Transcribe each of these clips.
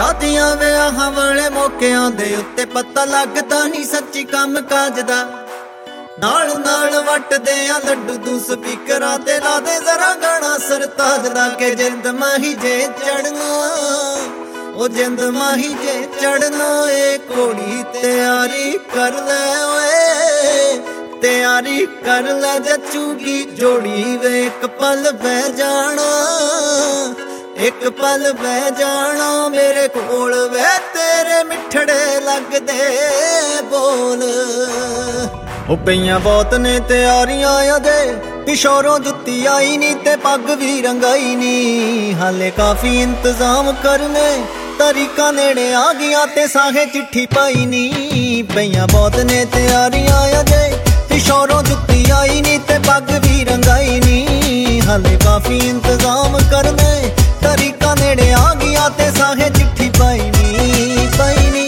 शादियां विआहां वाले मौकिਆਂ ਦੇ ਉੱਤੇ ਪਤਾ ਲੱਗਦਾ ਨਹੀਂ ਸੱਚੀ ਕੰਮ ਕਾਜ ਦਾ ਨਾਲ ਨਾਲ ਵੱਟਦੇ ਆ ਲੱਡੂ ਤੂੰ ਸਪੀਕਰਾਂ ਤੇ ਲਾ ਦੇ ਜ਼ਰਾ ਗਾਣਾ ਸਰਤਾਜ ਦਾ ਕਿ ਜਿੰਦ ਮਾਹੀ ਜੇ ਚੜਨਾ ਉਹ ਜਿੰਦ ਮਾਹੀ ਜੇ ਚੜਨਾ ਏ ਕੋੜੀ ਤਿਆਰੀ ਕਰ ਲੈ ਓਏ ਤਿਆਰੀ ਕਰ ਲੈ ਜੱਚੂਗੀ ਜੋੜੀ ਵੇ ਇੱਕ ਪਲ ਬਹਿ ਜਾਣਾ एक पल बह जाना मेरे कोल वे तेरे मिठड़े लगदे बोल ओ पईयां बहुत ने तैयारियां दे किशोरों जुत्ती आई नी ते पग भी रंगाई नी हाले काफी इंतजाम करने तरीका नेड़े आ गया ते साहे चिट्ठी पाई नी पईयां बहुत ने तैयारियां दे किशोरों जुत्ती आई नी ते पग भी रंगाई नी हाले काफी इंतजाम करने तरीका नेड़े आ गया ते साहे चिट्ठी पाई नी पाई नी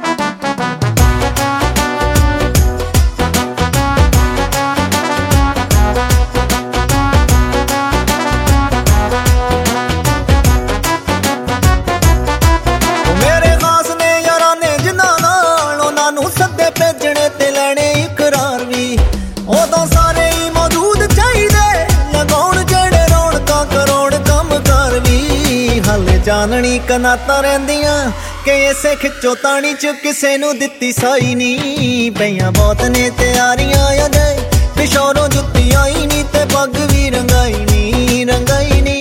मेरे खास ने यारा ने जिन्हां नाल उन्हां नूं सद्दे भेजणे ते लैणे इकरार वी उदों सारे ही मौजूद चाहिदे लगाउण जेड़े रौणकां करोड़ कमकार वी हाले जाननी कनाता रहिंदियां कि इसे खिच्चो ताणी च किसे नूं दित्ती साई नी पईयां बहुत ने तैयारियां दे किशोरों जुत्ती आई नी ते पग भी रंगाई नी रंगाई नी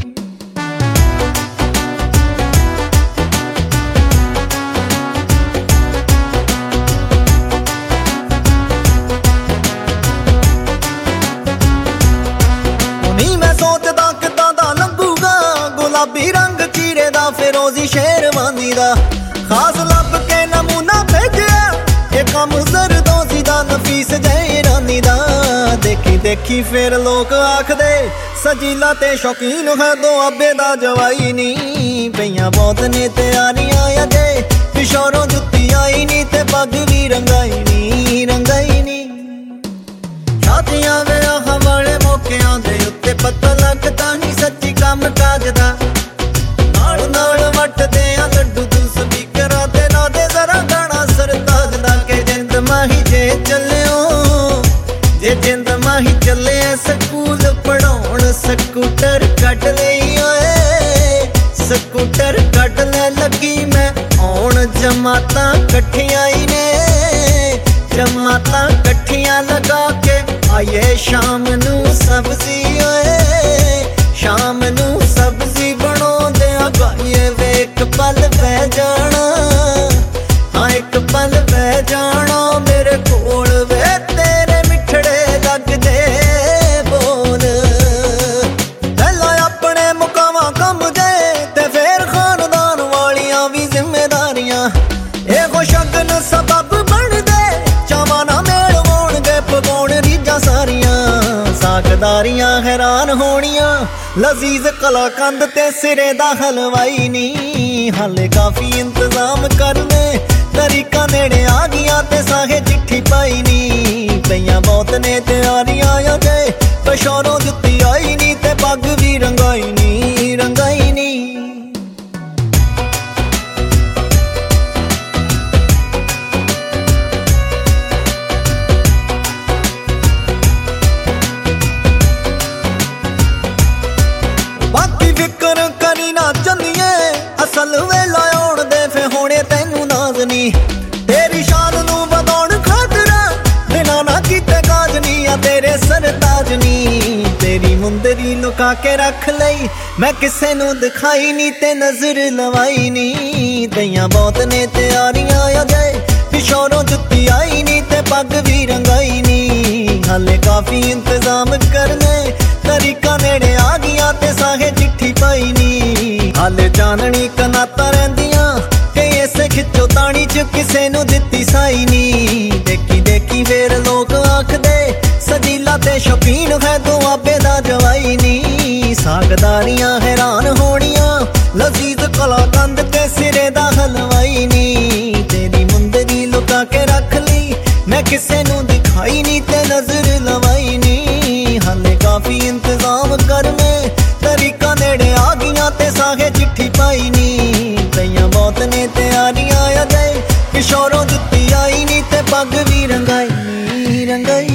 गुलाबी रंग चीरे दा फिरोजी शेरवानी दा खास लब के नमूना भेजिया ये कम जरदोजी दा नफीस जयरानी दा देखी देखी फिर लोग आखदे सजीला ते शौकीन है दो अब्बे दा जवाई नी पईयां बहुत ने तैयारियां दे किशोरों जुत्ती आई नी ते पग भी रंगाई नी शादियां विआहां वाले मौकिਆਂ ਦੇ ਉੱਤੇ ਪਤਾ ਲੱਗਦਾ ਨਹੀਂ ਸੱਚੀ ਕੰਮ ਕਾਜ ਦਾ ਨਾਲ ਨਾਲ ਵੱਟਦੇ ਆ ਲੱਡੂ ਤੂੰ ਸਪੀਕਰਾਂ ਤੇ ਲਾ ਦੇ ਜ਼ਰਾ ਗਾਣਾ ਸਰਤਾਜ ਦਾ ਕਿ ਜਿੰਦ ਮਾਹੀ ਜੇ ਚੱਲਿਓ ਜੇ ਜਿੰਦ ਮਾਹੀ ਚੱਲੇ ਸਕੂਲ ਪੜਾਉਣ ਸਕੂਟਰ ਕੱਢ ਲਈ ਓਏ ਸਕੂਟਰ ਕੱਢ ਲੈ ਲੱਗੀ ਮੈਂ ਆਉਣ ਜਮਾਤਾਂ ਇਕੱਠੀਆਂ ਹੀ ਨੇ जमातां कट्ठियां लगा के आए शाम नू सब्जी ओए शाम नू सब्जी बनाउंदे गाइए वे एक पल बह जाना हाँ एक पल बह जाना मेरे कोल वे तेरे मिठड़े लगदे बोल पहला अपने मुकामा कम दे ते फिर खानदान वालियां भी जिम्मेदारियां एहो शगन सबब सागदारियां हैरान होनियां लजीज कलाकंद ते सिरे दा हलवाई नी हाले काफी इंतजाम करने तरीका नेड़े आ गया ते साहे चिट्ठी पाई नी पईयां बहुत ने तैयारियां दे किशोरों जुत्ती आई नी ते पग भी रंगाई नी असल वेला आउण दे फे होने तैनू नाजनी तेरी शान नू वधाउण खातर बिना ना कीते काज नी आ तेरे सरताज नी तेरी मुंदरी लुका के रख लई मैं किसे नू दिखाई नी ते नजर लवाई नी पईयां बहुत ने तैयारियां दे किशोरों जुत्ती आई नी ते पग भी रंगाई नी हाले काफी इंतजाम करने तरीका नेड़े आ गया ते साहे चिट्ठी पाई नी हाले जाननी कनाता रहिंदियां कि इसे खिच्चो ताणी च किसे नू दित्ती साई नी देखी देखी फिर लोग आखदे सजीला ते शौकीन है दो अब्बे दा जवाई नी सागदारियां हैरान होनियां लजीज कलाकंद ते सिरे दा हलवाई नी तेरी मुंदरी लुका के रख ली मैं किसे नू दिखाई नी ते नजर लवाई नी हाले काफी इंतजाम करने तरीका नेड़े आ गया ते साहे चिट्ठी पाई नी पईयां ਸ਼ੋਰੋਂ ਜੁੱਤੀ ਆਈ ਨੀ ਤੇ ਪੱਗ ਵੀ ਰੰਗਾਈ ਨੀ ਰੰਗਾਈ